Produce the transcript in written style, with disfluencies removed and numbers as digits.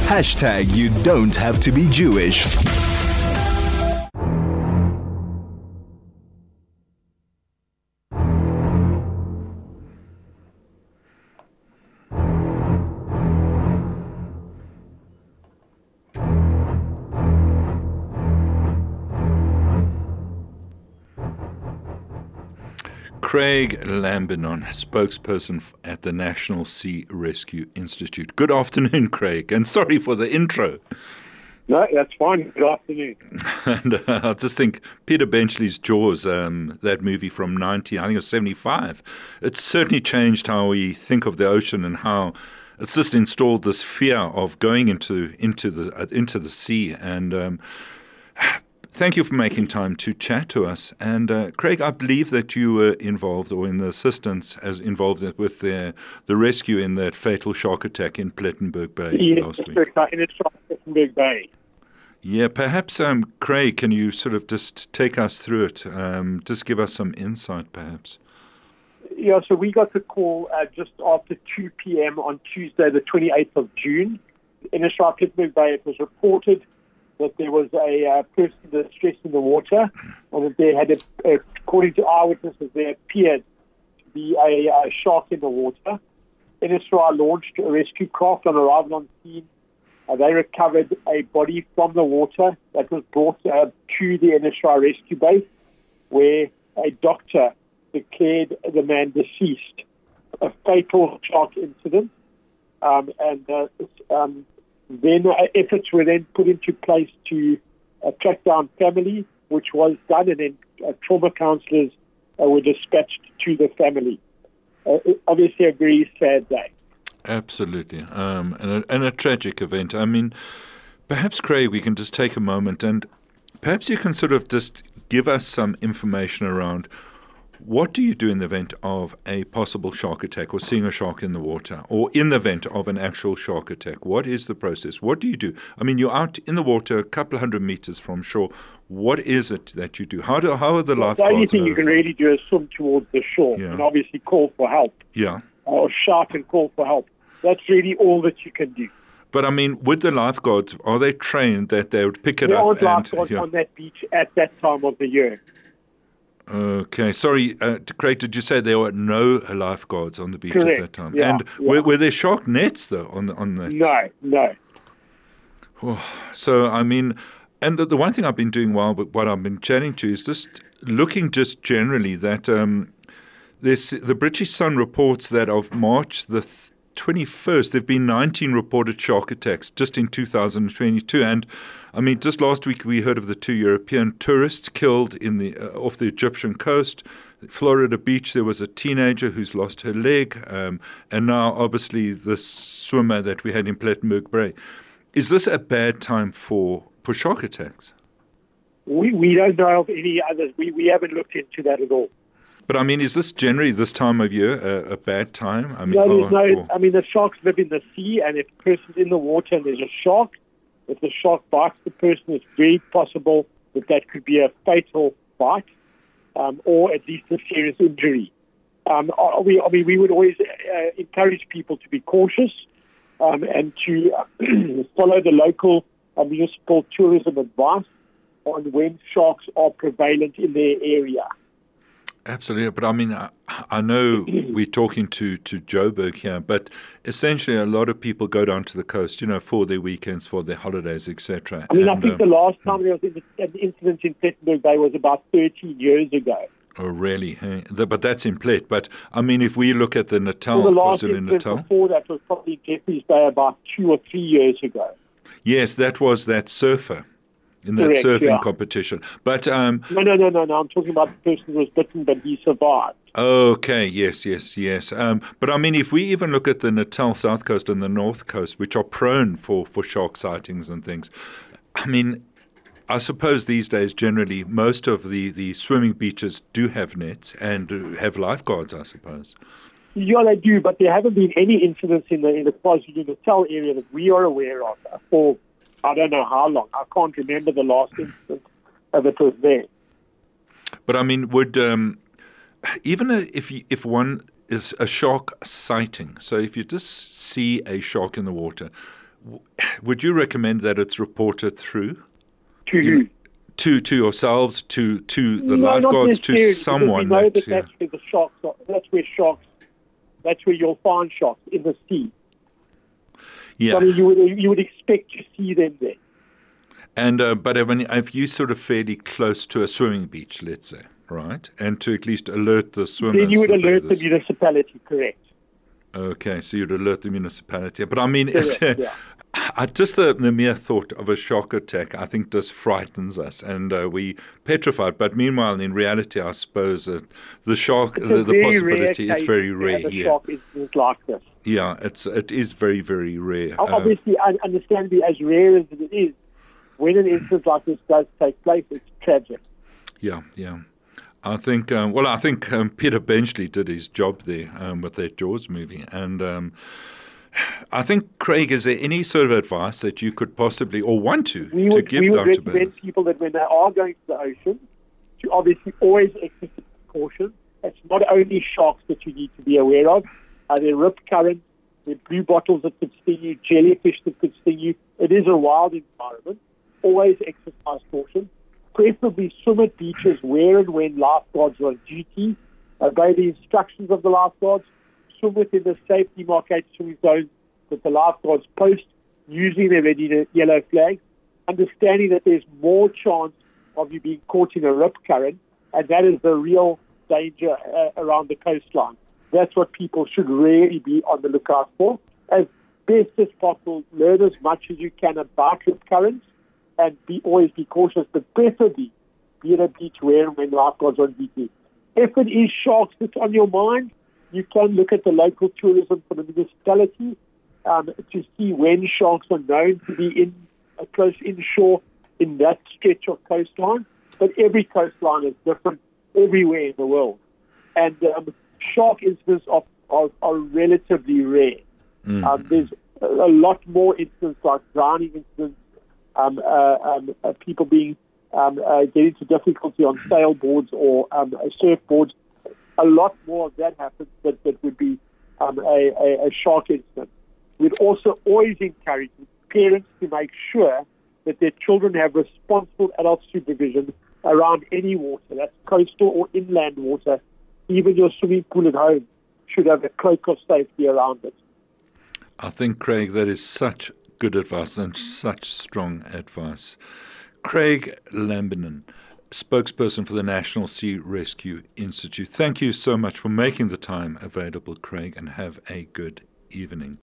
You don't have to be Jewish. Craig Lambinon, spokesperson at the National Sea Rescue Institute. Good afternoon, Craig, and sorry for the intro. No, that's fine. Good afternoon. And I just think Peter Benchley's Jaws, that movie from 1975, it's certainly changed how we think of the ocean and how it's just installed this fear of going into the sea. And thank you for making time to chat to us. And Craig, I believe that you were involved, or in the assistance as involved with the rescue in that fatal shark attack in Plettenberg Bay last week. In Plettenberg Bay. Yeah, perhaps, Craig, can you sort of just take us through it? Just give us some insight, perhaps. Yeah, so we got the call just after 2 p.m. on Tuesday, the 28th of June. In Plettenberg Bay, it was reported that there was a person distressed in the water, and that there had, according to eyewitnesses, there appeared to be a shark in the water. NSRI launched a rescue craft on arrival on scene. They recovered a body from the water that was brought to the NSRI rescue base, where a doctor declared the man deceased. A fatal shark incident, then efforts were then put into place to track down family, which was done, and then trauma counsellors were dispatched to the family. Obviously, a very sad day. Absolutely, and a tragic event. I mean, perhaps, Craig, we can just take a moment and perhaps you can sort of just give us some information around what do you do in the event of a possible shark attack, or seeing a shark in the water, or in the event of an actual shark attack? What is the process? What do you do? I mean, you're out in the water a couple of hundred meters from shore. What is it that you do? How are the lifeguards? The only thing you can really do is swim towards the shore, and obviously call for help. Yeah. Or shout and call for help. That's really all that you can do. But I mean, with the lifeguards, are they trained that they would pick it up? There aren't lifeguards on that beach at that time of the year. Okay. Sorry, Craig, did you say there were no lifeguards on the beach Correct. at that time? Yeah, and were there shark nets, though, on that? No. Oh, so, I mean, and the one thing I've been doing while I've been chatting to you is just looking just generally that the British Sun reports that of March the 21st, there have been 19 reported shark attacks just in 2022. And I mean, just last week we heard of the 2 European tourists killed off the Egyptian coast. Florida Beach, there was a teenager who's lost her leg. And now, obviously, the swimmer that we had in Plettenberg Bay. Is this a bad time for shark attacks? We don't know of any others. We haven't looked into that at all. But I mean, is this generally this time of year a bad time? I mean, I mean, the sharks live in the sea, and if a person's in the water and there's a shark, if the shark bites the person, it's very possible that could be a fatal bite, or at least a serious injury. We would always encourage people to be cautious and to follow the local municipal tourism advice on when sharks are prevalent in their area. Absolutely, but I mean, I know we're talking to Joburg here, but essentially a lot of people go down to the coast, for their weekends, for their holidays, etc. I mean, I think the last time there was an incident in Plettenberg Bay was about 13 years ago. Oh, really? Hey? But that's in Plet. But, I mean, if we look at the Natal, the last incident before that was probably Jeffreys Bay about 2 or 3 years ago. Yes, that was that surfer. In that Correct, surfing competition. But No. I'm talking about the person who was bitten, but he survived. Okay, yes. But I mean, if we even look at the Natal South Coast and the North Coast, which are prone for shark sightings and things, I mean, I suppose these days, generally, most of the swimming beaches do have nets and do have lifeguards, I suppose. Yeah, they do, but there haven't been any incidents in the KwaZulu-Natal area that we are aware of for I don't know how long. I can't remember the last instance that was there. But I mean, would even if one is a shark sighting, so if you just see a shark in the water, would you recommend that it's reported through? To who? To yourselves, to the No, not lifeguards, to necessarily, someone. because we know that yeah. that's where the sharks are. That's where you'll find sharks, in the sea. Yeah. So, I mean, you would expect to see them there. And but if you sort of fairly close to a swimming beach, let's say, right, and to at least alert the swimmers. Then you would alert the bathers. municipality, correct? Okay, so you'd alert the municipality. But I mean, Correct, yeah. just the mere thought of a shark attack, I think, just frightens us, and we petrified. But meanwhile, in reality, I suppose the shark, the possibility is very rare. A shark incident like this. Yeah, it is very, very rare. Obviously, understandably, as rare as it is, when an incident like this does take place, it's tragic. Yeah. I think, Peter Benchley did his job there with that Jaws movie. And I think, Craig, is there any sort of advice that you could possibly or want to give we would Dr. recommend Bennett? people that when they are going to the ocean, to obviously always exercise caution. It's not only sharks that you need to be aware of. There are rip currents, there are blue bottles that could sting you, jellyfish that could sting you. It is a wild environment. Always exercise caution. Preferably swim at beaches where and when lifeguards are on duty. Obey the instructions of the lifeguards. Swim within the safe demarcated swimming zones that the lifeguards post, using their red yellow flags, understanding that there's more chance of you being caught in a rip current, and that is the real danger around the coastline. That's what people should really be on the lookout for. As best as possible, learn as much as you can about rip currents, and always be cautious, but preferably be at a beach where and when lifeguards are on duty. If it is sharks that's on your mind, you can look at the local tourism for the municipality to see when sharks are known to be close inshore in that stretch of coastline. But every coastline is different everywhere in the world. And shark incidents are relatively rare. There's a lot more incidents like drowning incidents, people being getting into difficulty on sailboards or surfboards. A lot more of that happens that would be a shark incident. We'd also always encourage parents to make sure that their children have responsible adult supervision around any water. That's coastal or inland water. Even your swimming pool at home should have a cloak of safety around it. I think, Craig, that is such good advice and such strong advice. Craig Lambinon, spokesperson for the National Sea Rescue Institute. Thank you so much for making the time available, Craig, and have a good evening.